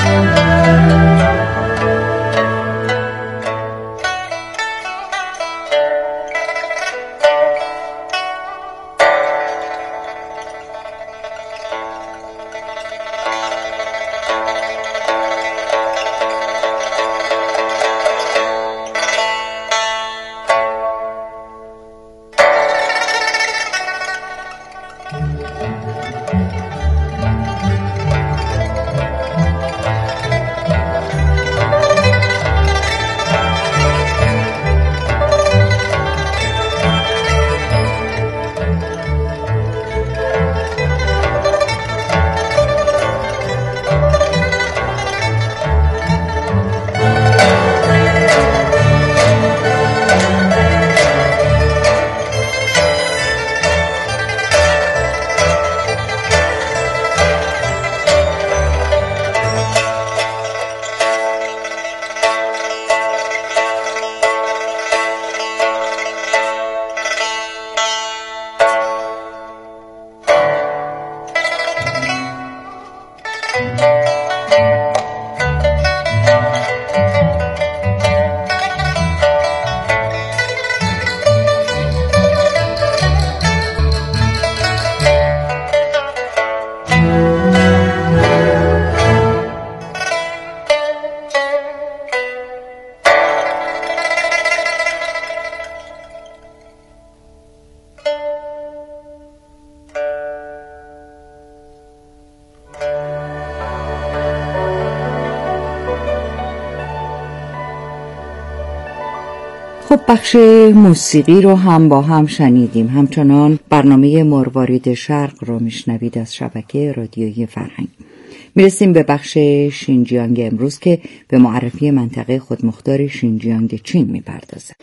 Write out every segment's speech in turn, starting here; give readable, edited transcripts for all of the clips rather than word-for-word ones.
خب بخش موسیقی رو هم با هم شنیدیم. همچنان برنامه مروارید شرق رو میشنوید از شبکه رادیویی فرهنگ. میرسیم به بخش شینجیانگ امروز که به معرفی منطقه خودمختار شینجیانگ چین میپردازه.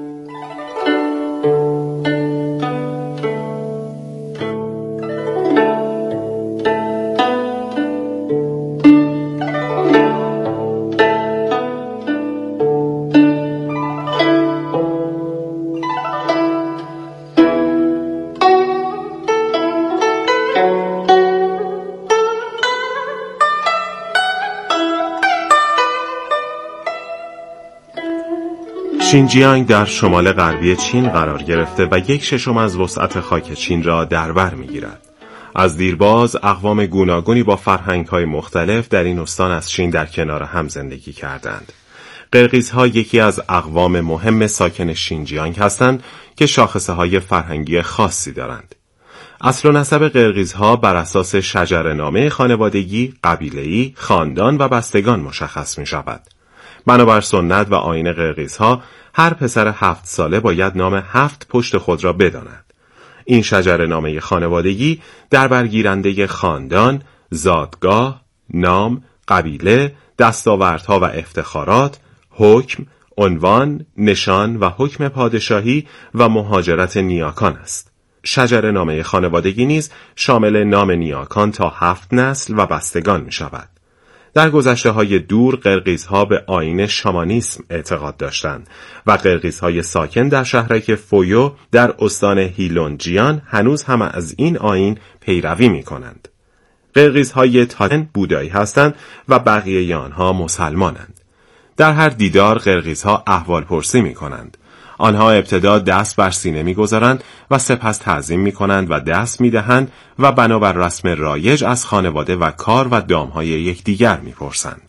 شینجیانگ در شمال غربی چین قرار گرفته و 1/6 از وسعت خاک چین را در بر می‌گیرد. از دیرباز اقوام گوناگونی با فرهنگ‌های مختلف در این استان از چین در کنار هم زندگی کردند. قرقیزها یکی از اقوام مهم ساکن شینجیانگ هستند که شاخصه‌های فرهنگی خاصی دارند. اصل و نسب قرقیزها بر اساس شجره‌نامه خانوادگی، قبیله‌ای، خاندان و بستگان مشخص می‌شود. بنابر سنت و آیین قرقیزها هر پسر 7 ساله باید نام 7 پشت خود را بداند. این شجره‌نامه خانوادگی در برگیرنده خاندان، زادگاه، نام، قبیله، دستاوردها و افتخارات، حکم، عنوان، نشان و حکم پادشاهی و مهاجرت نیاکان است. شجره‌نامه خانوادگی نیز شامل نام نیاکان تا 7 نسل و بستگان می شود. در گذشته‌های دور قرقیزها به آیین شامانیسم اعتقاد داشتند و قرقیزهای ساکن در شهرک فویو در استان هیلونجیان هنوز هم از این آیین پیروی می‌کنند. قرقیزهای تاتن بودایی هستند و بقیه آنها مسلمانند. در هر دیدار قرقیزها احوالپرسی می‌کنند. آنها ابتدا دست بر سینه می‌گذارند و سپس تعظیم می‌کنند و دست می‌دهند و بنابر رسم رایج از خانواده و کار و دام‌های یکدیگر می‌پرسند.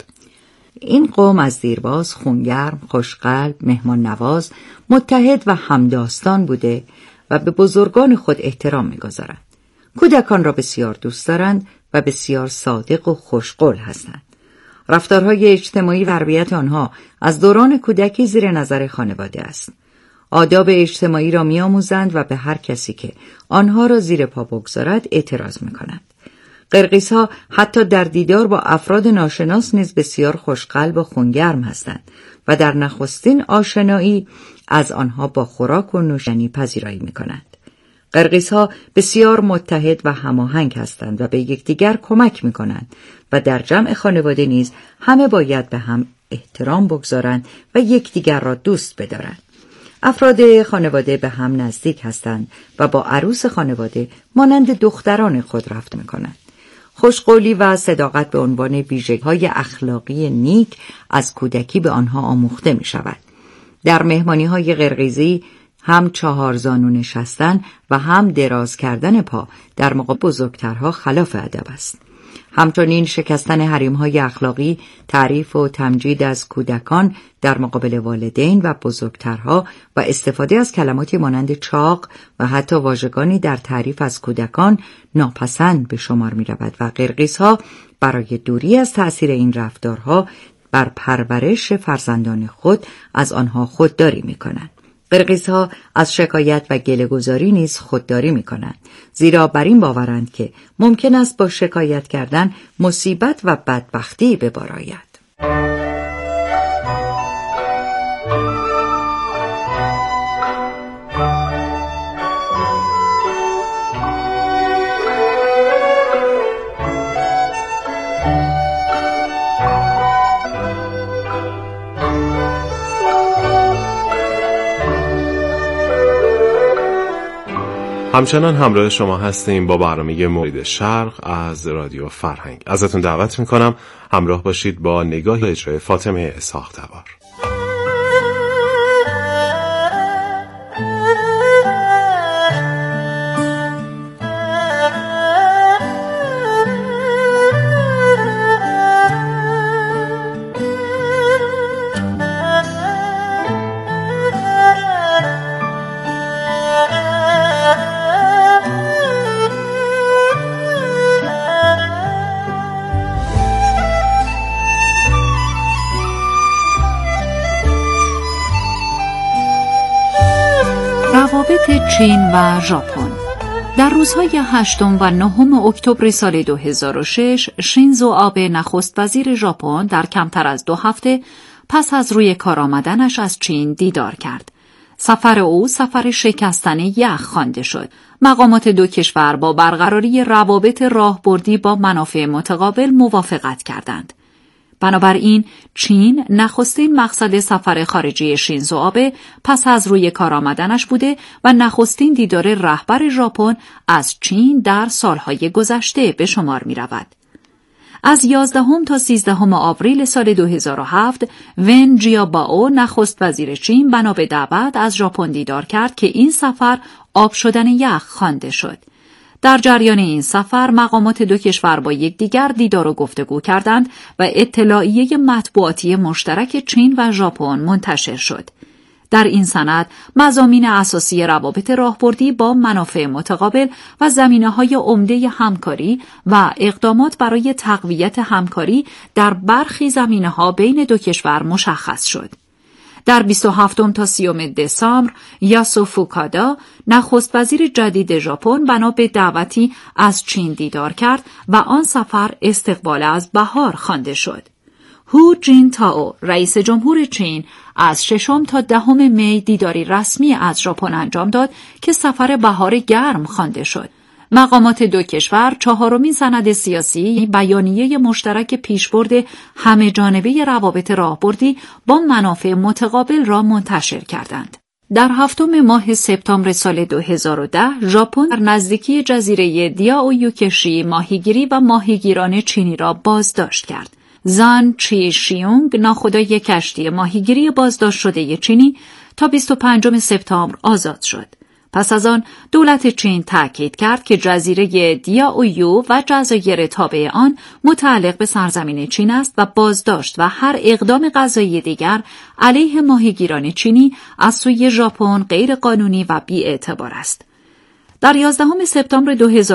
این قوم از دیرباز خونگرم، خوشقلب، مهمان نواز، متحد و همداستان بوده و به بزرگان خود احترام می‌گذارند. کودکان را بسیار دوست دارند و بسیار صادق و خوشقول هستند. رفتارهای اجتماعی و تربیت آنها از دوران کودکی زیر نظر خانواده است. آداب اجتماعی را می‌آموزند و به هر کسی که آنها را زیر پا بگذارد اعتراض می‌کنند. قرقیزها حتی در دیدار با افراد ناشناس نیز بسیار خوشقلب و خونگرم هستند و در نخستین آشنایی از آنها با خوراک و نوشیدنی پذیرایی می‌کنند. قرقیزها بسیار متحد و هماهنگ هستند و به یکدیگر کمک می‌کنند و در جمع خانواده نیز همه باید به هم احترام بگذارند و یکدیگر را دوست بدارند. افراد خانواده به هم نزدیک هستند و با عروس خانواده مانند دختران خود رفتار می‌کنند. خوشقولی و صداقت به عنوان ویژگی‌های اخلاقی نیک از کودکی به آنها آموخته می شود. در مهمانی‌های قرقیزی هم 4 زانو نشستن و هم دراز کردن پا در مقابل بزرگترها خلاف ادب است. همچنین شکستن حریم‌های اخلاقی، تعریف و تمجید از کودکان در مقابل والدین و بزرگترها و استفاده از کلماتی مانند چاق و حتی واژگانی در تعریف از کودکان ناپسند به شمار می‌رود و قرقیزها برای دوری از تأثیر این رفتارها بر پرورش فرزندان خود از آنها خودداری می‌کنند. قرقیزها از شکایت و گله‌گذاری نیز خودداری می‌کنند، زیرا بر این باورند که ممکن است با شکایت کردن مصیبت و بدبختی به بار آید. همچنان همراه شما هستیم با برنامه مورد شرق از رادیو فرهنگ. ازتون دعوت میکنم همراه باشید با نگاه اجرای فاطمه اسحاق تبار. روابط چین و ژاپن. در روزهای 8 و 9 اکتبر سال 2006 شینزو آبه نخست وزیر ژاپن در کمتر از 2 هفته پس از روی کار آمدنش از چین دیدار کرد. سفر او سفر شکستن یخ خوانده شد. مقامات دو کشور با برقراری روابط راهبردی با منافع متقابل موافقت کردند. بنابراین چین نخستین مقصد سفر خارجی شینزو آبه پس از روی کار آمدنش بوده و نخستین دیدار رهبر ژاپن از چین در سالهای گذشته به شمار می رود. از 11 تا 13 آوریل سال 2007 ون جیابائو نخست وزیر چین بنا به دعوت از ژاپن دیدار کرد که این سفر آب شدن یخ خوانده شد. در جریان این سفر مقامات دو کشور با یکدیگر دیدار و گفتگو کردند و اطلاعیه مطبوعاتی مشترک چین و ژاپن منتشر شد. در این سند مضامین اساسی روابط راهبردی با منافع متقابل و زمینه‌های عمده همکاری و اقدامات برای تقویت همکاری در برخی زمینه‌ها بین دو کشور مشخص شد. در 27 تا 30 دسامبر یاسو فوکادا نخست وزیر جدید ژاپن بنا به دعوتی از چین دیدار کرد و آن سفر استقبال از بهار خوانده شد. هو جین تائو رئیس جمهور چین از 6 تا 10 می دیداری رسمی از ژاپن انجام داد که سفر بهار گرم خوانده شد. مقامات دو کشور 4مین سند سیاسی بیانیه مشترک پیشبرد همه جانبه روابط راهبردی با منافع متقابل را منتشر کردند. در 7 ماه سپتامبر سال 2010 ژاپن در نزدیکی جزیره دیاویوکشی ماهیگیری و ماهیگیران چینی را بازداشت کرد. زان چی شیونگ ناخدای کشتی ماهیگیری بازداشت شده چینی تا 25 سپتامبر آزاد شد. پس از آن دولت چین تأکید کرد که جزیره دیاویو و جزایر تابع آن متعلق به سرزمین چین است و بازداشت و هر اقدام قضایی دیگر علیه ماهیگیران چینی از سوی ژاپن غیر قانونی و بی‌اعتبار است. در 11 سپتامبر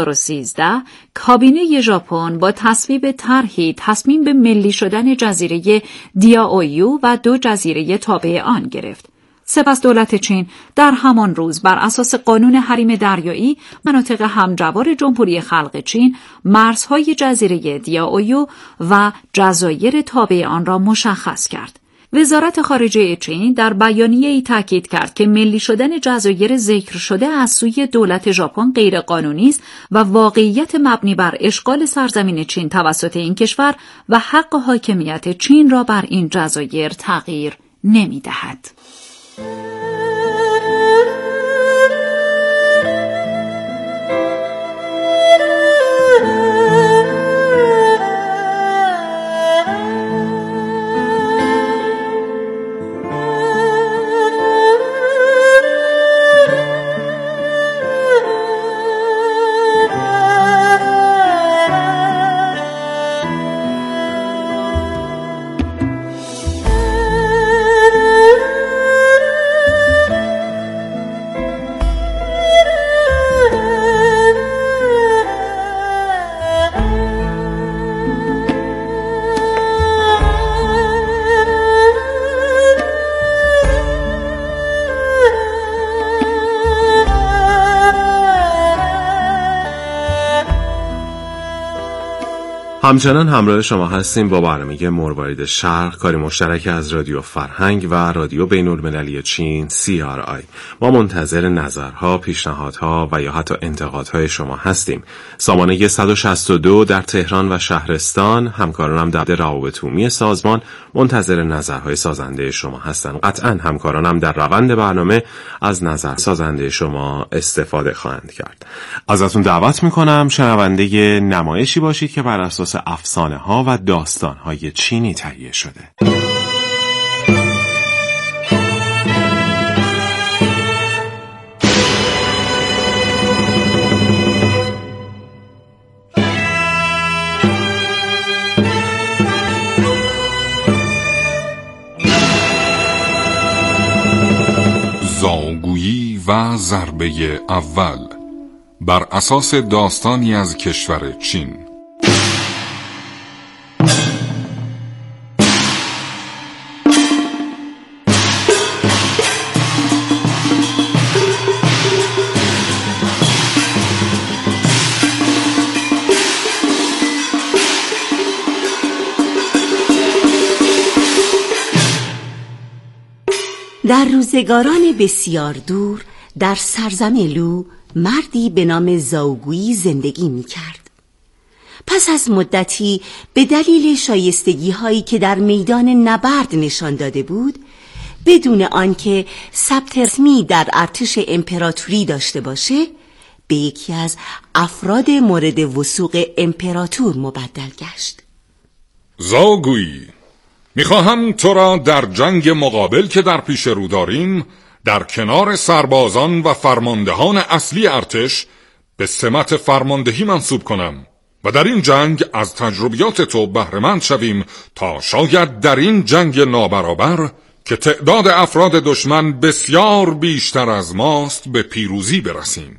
2013 کابینه ژاپن با تصویب طرحی تصمیم به ملی شدن جزیره دیاویو و 2 جزیره تابع آن گرفت. سپس دولت چین در همان روز بر اساس قانون حریم دریایی مناطق همجوار جمهوری خلق چین مرزهای جزیره دیاویو و جزایر تابع آن را مشخص کرد. وزارت خارجه چین در بیانیه‌ای تاکید کرد که ملی شدن جزایر ذکر شده از سوی دولت ژاپن غیر قانونی است و واقعیت مبنی بر اشغال سرزمین چین توسط این کشور و حق حاکمیت چین را بر این جزایر تغییر نمی‌دهد. همچنان همراه شما هستیم با برنامه مروارید شرق، کاری مشترک از رادیو فرهنگ و رادیو بین‌المللی چین CRI. ما منتظر نظرها، پیشنهادها و یا حتی انتقادهای شما هستیم. سامانه 162 در تهران و شهرستان، همکارانم در روابط عمومی سازمان منتظر نظرهای سازنده شما هستند. قطعاً همکارانم در روند برنامه از نظر سازنده شما استفاده خواهند کرد. ازتون دعوت میکنم شنونده نمایشی باشید که بر اساس افسانه ها و داستان های چینی تهیه شده. زاوگویی و ضربه اول بر اساس داستانی از کشور چین. در روزگاران بسیار دور در سرزمین لو مردی به نام زاوگویی زندگی می کرد. پس از مدتی به دلیل شایستگی هایی که در میدان نبرد نشان داده بود، بدون آنکه ثبت رسمی در ارتش امپراتوری داشته باشه، به یکی از افراد مورد وثوق امپراتور مبدل گشت. زاوگویی، میخواهم تو را در جنگ مقابل که در پیش رو داریم در کنار سربازان و فرماندهان اصلی ارتش به سمت فرماندهی منصوب کنم و در این جنگ از تجربیات تو بهره‌مند شویم تا شاید در این جنگ نابرابر که تعداد افراد دشمن بسیار بیشتر از ماست به پیروزی برسیم.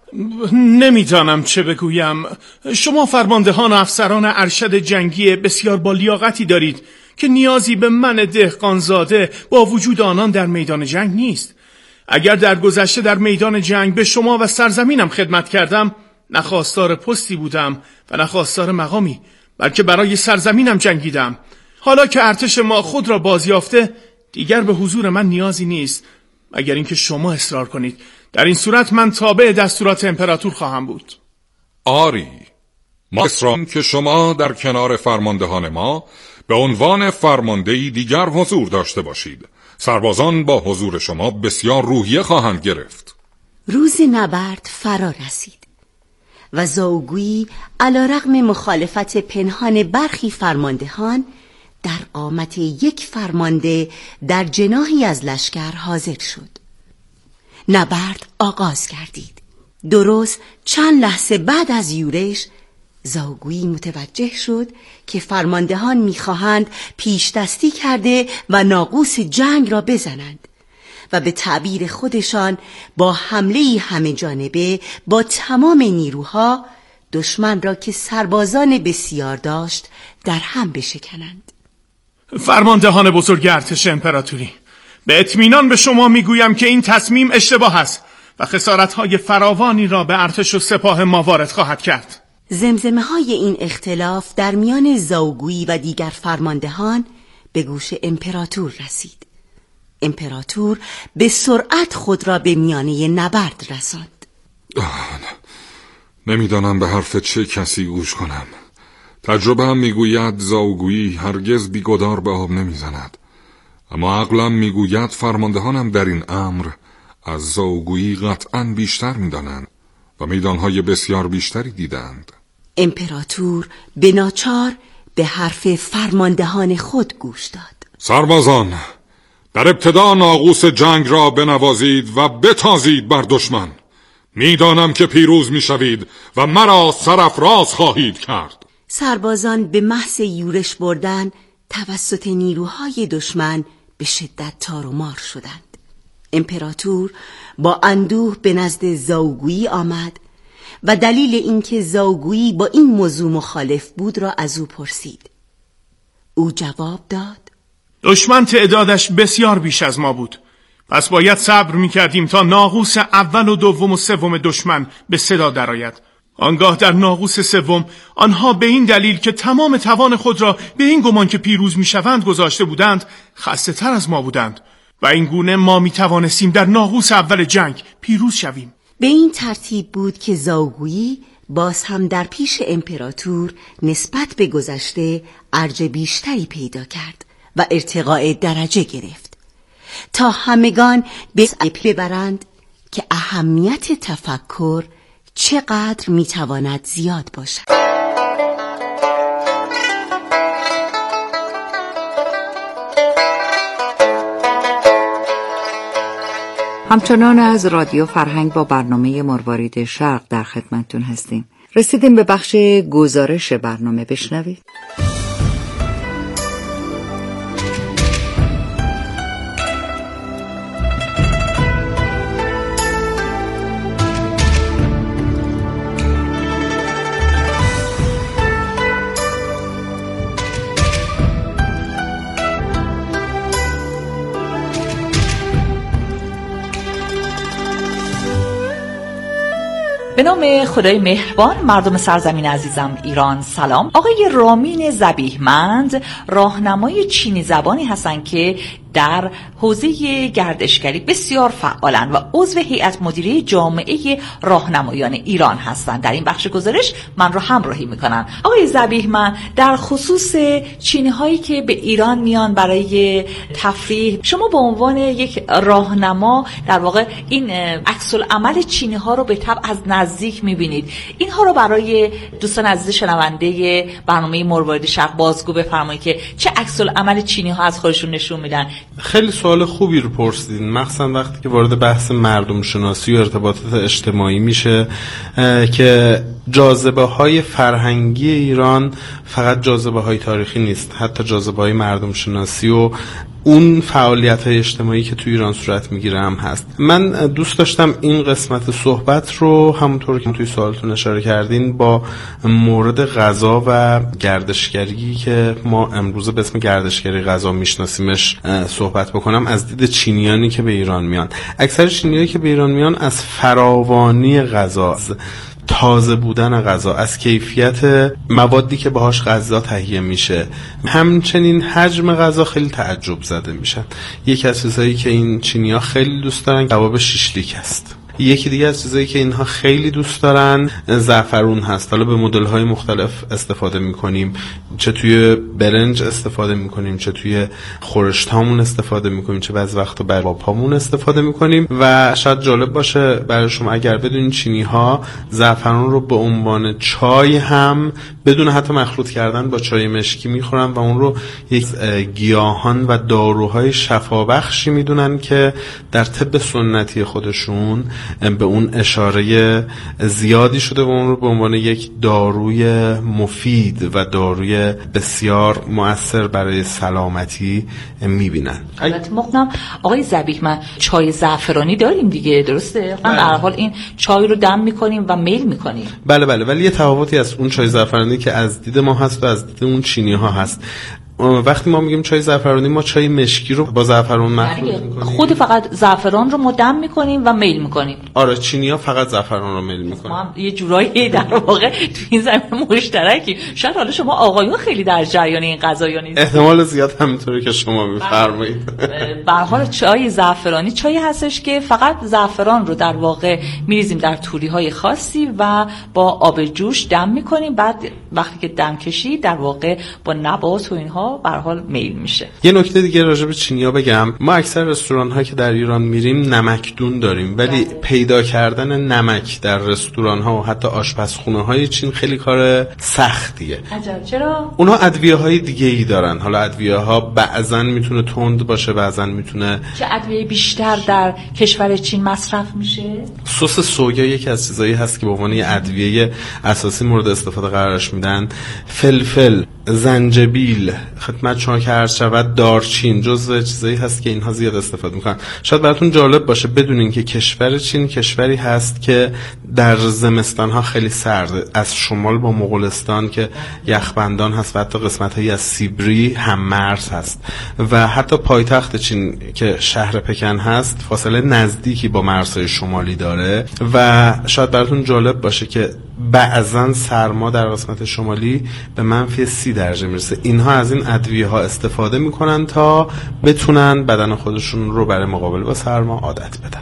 نمیدانم چه بگویم. شما فرماندهان و افسران ارشد جنگی بسیار با لیاقتی دارید که نیازی به من دهقانزاده با وجود آنان در میدان جنگ نیست. اگر در گذشته در میدان جنگ به شما و سرزمینم خدمت کردم، نه خواستار پستی بودم و نه خواستار مقامی، بلکه برای سرزمینم جنگیدم. حالا که ارتش ما خود را بازیافته، دیگر به حضور من نیازی نیست، مگر اینکه شما اصرار کنید. در این صورت من تابع دستورات امپراتور خواهم بود. آری، ما اصرار که شما در کنار فرماندهان ما به عنوان فرماندهی دیگر حضور داشته باشید. سربازان با حضور شما بسیار روحیه خواهند گرفت. روز نبرد فرا رسید و زاوگویی علیرغم مخالفت پنهان برخی فرماندهان در قامت یک فرمانده در جناحی از لشکر حاضر شد. نبرد آغاز گردید. درست چند لحظه بعد از یورش، زاوگویی متوجه شد که فرماندهان می‌خواهند پیش دستی کرده و ناقوس جنگ را بزنند و به تعبیر خودشان با حمله‌ای همه جانبه با تمام نیروها دشمن را که سربازان بسیار داشت در هم بشکنند. فرماندهان بزرگ ارتش امپراتوری، به اطمینان به شما میگویم که این تصمیم اشتباه است و خسارت‌های فراوانی را به ارتش و سپاه ما وارد خواهد کرد. زمزمه های این اختلاف در میان زاوگویی و دیگر فرماندهان به گوش امپراتور رسید. امپراتور به سرعت خود را به میانه نبرد رساند. نمیدانم به حرف چه کسی گوش کنم. تجربه هم میگوید زاوگویی هرگز بیگدار به آب نمیزند، اما عقلم میگوید فرماندهانم در این امر از زاوگویی قطعاً بیشتر میدانند و میدانهای بسیار بیشتری دیدند. امپراتور به ناچار به حرف فرماندهان خود گوش داد. سربازان، در ابتدا ناقوس جنگ را بنوازید و بتازید بر دشمن. میدانم که پیروز میشوید و مرا سرافراز خواهید کرد. سربازان به محض یورش بردن توسط نیروهای دشمن به شدت تار و مار شدند. امپراتور با اندوه به نزد زاوگویی آمد و دلیل اینکه زاوگویی با این موضوع مخالف بود را از او پرسید. او جواب داد: دشمن تعدادش بسیار بیش از ما بود، پس باید صبر میکردیم تا ناقوس اول و دوم و سوم دشمن به صدا درآید. آنگاه در ناقوس سوم آنها به این دلیل که تمام توان خود را به این گمان که پیروز میشوند گذاشته بودند خسته تر از ما بودند و این گونه ما می توانستیم در ناقوس اول جنگ پیروز شویم. به این ترتیب بود که زاوگویی باز هم در پیش امپراتور نسبت به گذشته ارج بیشتری پیدا کرد و ارتقاء درجه گرفت تا همگان به ببرند که اهمیت تفکر چقدر میتواند زیاد باشد. همچنان از رادیو فرهنگ با برنامه مروارید شرق در خدمتتون هستیم. رسیدیم به بخش گزارش برنامه، بشنوید. به نام خدای مهربان، مردم سرزمین عزیزم ایران سلام. آقای رامین ذبیحمند راهنمای چینی زبانی هستند که در حوزه گردشگری بسیار فعالند و عضو هیئت مدیره جامعه راهنمایان ایران هستند. در این بخش گزارش من رو همراهی میکنن. آقای ذبیحمند، در خصوص چینی هایی که به ایران میان برای تفریح، شما به عنوان یک راهنما در واقع این عکس العمل چینی ها رو به طبع از نزدیک میبینید. اینها رو برای دوستان عزیز شنونده برنامه مروارید شرق بازگو بفرمایید که چه عکس العمل چینی ها از خودشون نشون میدن. خیلی سوال خوبی رو پرسیدین، مخصوصا وقتی که وارد بحث مردم شناسی و ارتباطات اجتماعی میشه که جاذبه های فرهنگی ایران فقط جاذبه های تاریخی نیست، حتی جاذبه های مردم شناسی و اون فعالیت های اجتماعی که تو ایران صورت میگیره هم هست. من دوست داشتم این قسمت صحبت رو همونطور که توی سوالتون اشاره کردین با مورد غذا و گردشگری که ما امروز به اسم گردشگری غذا میشناسیمش صحبت بکنم، از دید چینیانی که به ایران میان. اکثر چینیایی که به ایران میان از فراوانی غذا، تازه بودن غذا، از کیفیت موادی که باهاش غذا تهیه میشه، همچنین حجم غذا خیلی تعجب زده میشن. یکی از چیزایی که این چینی‌ها خیلی دوست دارن کباب شیشلیک است. یکی دیگه از چیزایی که اینها خیلی دوست دارن زعفرون هست. حالا به مدل‌های مختلف استفاده می‌کنیم، چه توی برنج استفاده می‌کنیم، چه توی خورشتامون استفاده می‌کنیم، چه بعضی وقتا بر پامون استفاده می‌کنیم. و شاید جالب باشه برای شما اگر بدونین چینی‌ها زعفرون رو به عنوان چای هم بدون حتی مخلوط کردن با چای مشکی می‌خورن و اون رو یک گیاهان و داروهای شفابخشی می‌دونن که در طب سنتی خودشون به اون اشاره زیادی شده و اون رو به عنوان یک داروی مفید و داروی بسیار مؤثر برای سلامتی میبینن. البته مقنم آقای ذبیحمند، چای زعفرانی داریم دیگه، درسته؟ من در حال این چای رو دم میکنیم و میل میکنیم. بله ولی یه تفاوتی از اون چای زعفرانی که از دید ما هست و از دید اون چینی ها هست. وقتی ما میگیم چای زعفرانی، ما چای مشکی رو با زعفران مخلوط میکنیم. خود فقط زعفران رو ما دم میکنیم و میل میکنیم. آره، چینی‌ها فقط زعفران رو میل میکنن. ما هم یه جورایی در واقع تو این زمینه مشترکی. شاید حالا شما آقایون خیلی در جریان این قضایا نیست. احتمال زیاد همینطوری که شما میفرمایید. به هر حال چای زعفرانی چایی هستش که فقط زعفران رو در واقع میریزیم در توری‌های خاصی و با آب جوش دم میکنیم. بعد وقتی که دم کشی در واقع با نبات و اینها به هر حال میل میشه. یه نکته دیگه راجع به چینی‌ها بگم، ما اکثر رستوران‌ها که در ایران میریم نمکدون داریم، ولی پیدا کردن نمک در رستوران‌ها و حتی آشپزخونه‌های چین خیلی کار سختیه. عجب، چرا؟ اونها ادویه‌های دیگه‌ای دارن. حالا ادویه‌ها بعضن میتونه تند باشه، بعضن میتونه. چه ادویه بیشتر در کشور چین مصرف میشه؟ سس سویا یکی از چیزایی هست که به عنوان ادویه اساسی مورد استفاده قرارش میدن. فلفل، زنجبیل، خدمت شما که عرض شود دارچین جزو چیزایی هست که اینها زیاد استفاده میکنن. شاید براتون جالب باشه بدونین که کشور چین کشوری هست که در زمستانها خیلی سرده. از شمال با مغولستان که یخبندان هست و حتی قسمت‌هایی از سیبری هم مرز هست و حتی پایتخت چین که شهر پکن هست فاصله نزدیکی با مرزهای شمالی داره و شاید براتون جالب باشه که بعضا سرما در قسمت شمالی به -30 درجه میرسه. اینها از این ادویه ها استفاده میکنن تا بتونن بدن خودشون رو برای مقابله با سرما عادت بدن.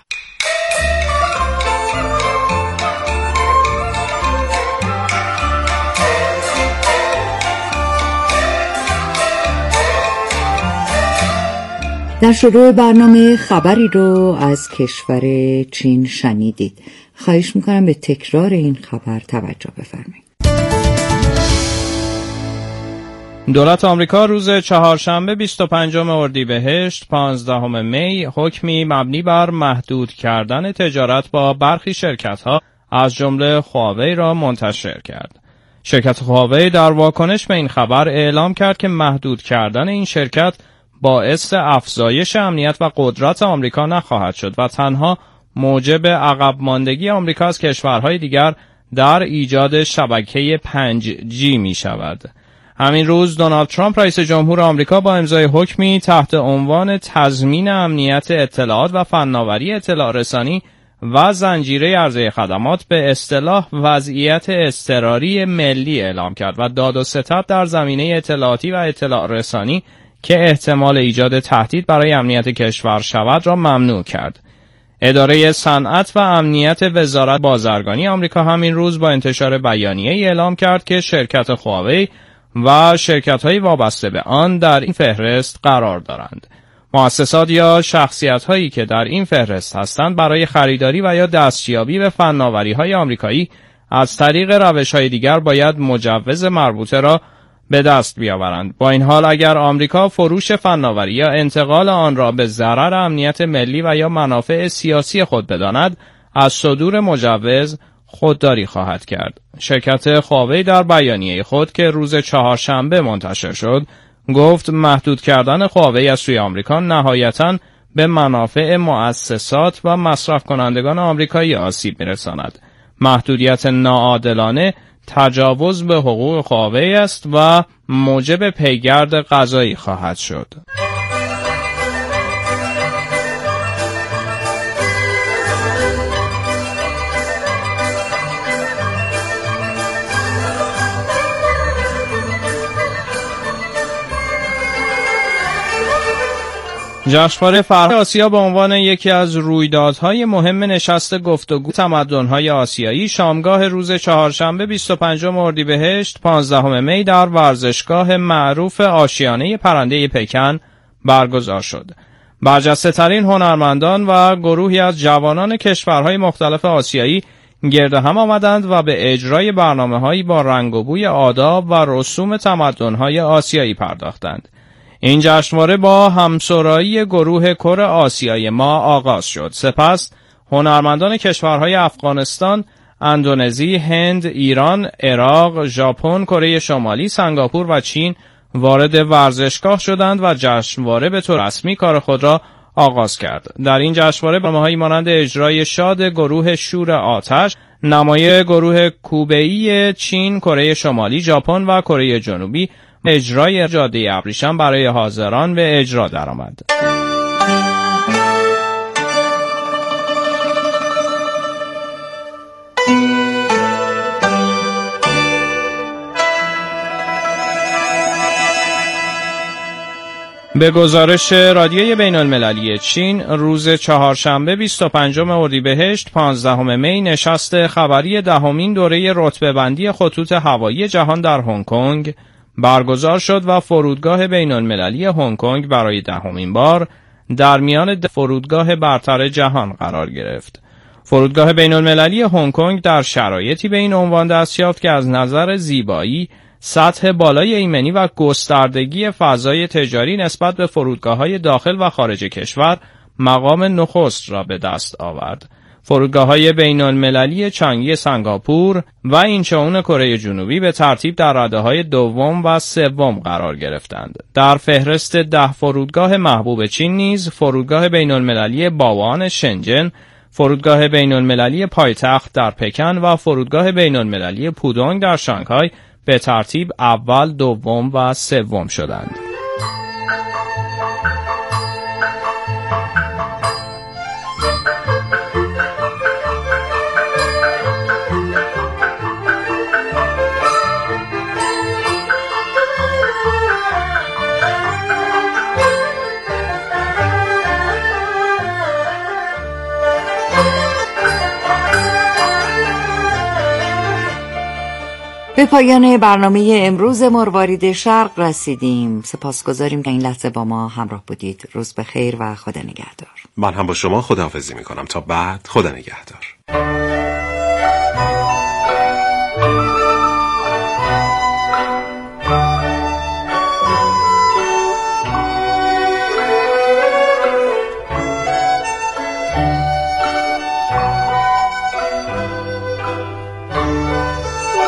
در شروع برنامه خبری رو از کشور چین شنیدید. خواهش میکنم به تکرار این خبر توجه بفرمایید. دولت آمریکا روز چهارشنبه 25 اردیبهشت 15 می حکمی مبنی بر محدود کردن تجارت با برخی شرکت‌ها از جمله هواوی را منتشر کرد. شرکت هواوی در واکنش به این خبر اعلام کرد که محدود کردن این شرکت باعث افزایش امنیت و قدرت آمریکا نخواهد شد و تنها موجب عقب ماندگی آمریکا از کشورهای دیگر در ایجاد شبکه 5G می شود. همین روز دونالد ترامپ رئیس جمهور آمریکا با امضای حکمی تحت عنوان تضمین امنیت اطلاعات و فناوری اطلاع رسانی و زنجیره عرضه خدمات به اصطلاح وضعیت اضطراری ملی اعلام کرد و داد و ستد در زمینه اطلاعاتی و اطلاع رسانی که احتمال ایجاد تهدید برای امنیت کشور شود را ممنوع کرد. اداره صنعت و امنیت وزارت بازرگانی آمریکا همین روز با انتشار بیانیه‌ای اعلام کرد که شرکت هواوی و شرکت‌های وابسته به آن در این فهرست قرار دارند. مؤسسات یا شخصیت‌هایی که در این فهرست هستند برای خریداری و یا دستیابی به فناوری‌های آمریکایی از طریق روش‌های دیگر باید مجوز مربوطه را به دست بیاورند. با این حال اگر آمریکا فروش فناوری یا انتقال آن را به ضرر امنیت ملی و یا منافع سیاسی خود بداند، از صدور مجوز خودداری خواهد کرد. شرکت هواوی در بیانیه خود که روز چهارشنبه منتشر شد، گفت محدود کردن هواوی از سوی آمریکا نهایتاً به منافع مؤسسات و مصرف کنندگان آمریکایی آسیب می‌رساند. محدودیت ناعادلانه تجاوز به حقوق هواوی است و موجب پیگرد قضایی خواهد شد. جشنواره فرهنگ آسیا به عنوان یکی از رویدادهای مهم نشست گفتگو تمدن‌های آسیایی شامگاه روز چهارشنبه 25 اردیبهشت 15 می در ورزشگاه معروف آشیانه پرنده پکن برگزار شد. برجسته‌ترین هنرمندان و گروهی از جوانان کشورهای مختلف آسیایی گرد هم آمدند و به اجرای برنامه‌هایی با رنگ و بوی آداب و رسوم تمدن‌های آسیایی پرداختند. این جشنواره با همسرایی گروه کره آسیای ما آغاز شد. سپس هنرمندان کشورهای افغانستان، اندونزی، هند، ایران، عراق، ژاپن، کره شمالی، سنگاپور و چین وارد ورزشگاه شدند و جشنواره به طور رسمی کار خود را آغاز کرد. در این جشنواره برنامه‌هایی مانند اجرای شاد گروه شور آتش، نمایش گروه کوبه‌ای چین، کره شمالی، ژاپن و کره جنوبی، اجرای جاده ابریشم برای حاضران به اجرا درآمد. به گزارش رادیوی بین المللی چین، روز چهارشنبه 25 اردیبهشت 15 می نشست خبری دهمین دوره رتبه‌بندی خطوط هوایی جهان در هنگ کنگ برگزار شد و فرودگاه بین المللی هنگ کنگ برای دهمین بار در میان فرودگاه برتر جهان قرار گرفت. فرودگاه بین المللی هنگ کنگ در شرایطی به این عنوان دست یافت که از نظر زیبایی، سطح بالای ایمنی و گستردگی فضای تجاری نسبت به فرودگاه‌های داخل و خارج کشور مقام نخست را به دست آورد. فرودگاه‌های بین‌المللی چانگی سنگاپور و اینچون کره جنوبی به ترتیب در رده‌های دوم و سوم قرار گرفتند. در فهرست 10 فرودگاه محبوب چین نیز فرودگاه بین‌المللی باوان شنجن، فرودگاه بین‌المللی پایتخت در پکن و فرودگاه بین‌المللی پودونگ در شانگهای به ترتیب اول، دوم و سوم شدند. به پایان برنامه امروز مروارید شرق رسیدیم. سپاسگزاریم که این لحظه با ما همراه بودید. روز بخیر و خدا نگهدار. من هم با شما خداحافظی میکنم تا بعد. خدا نگهدار.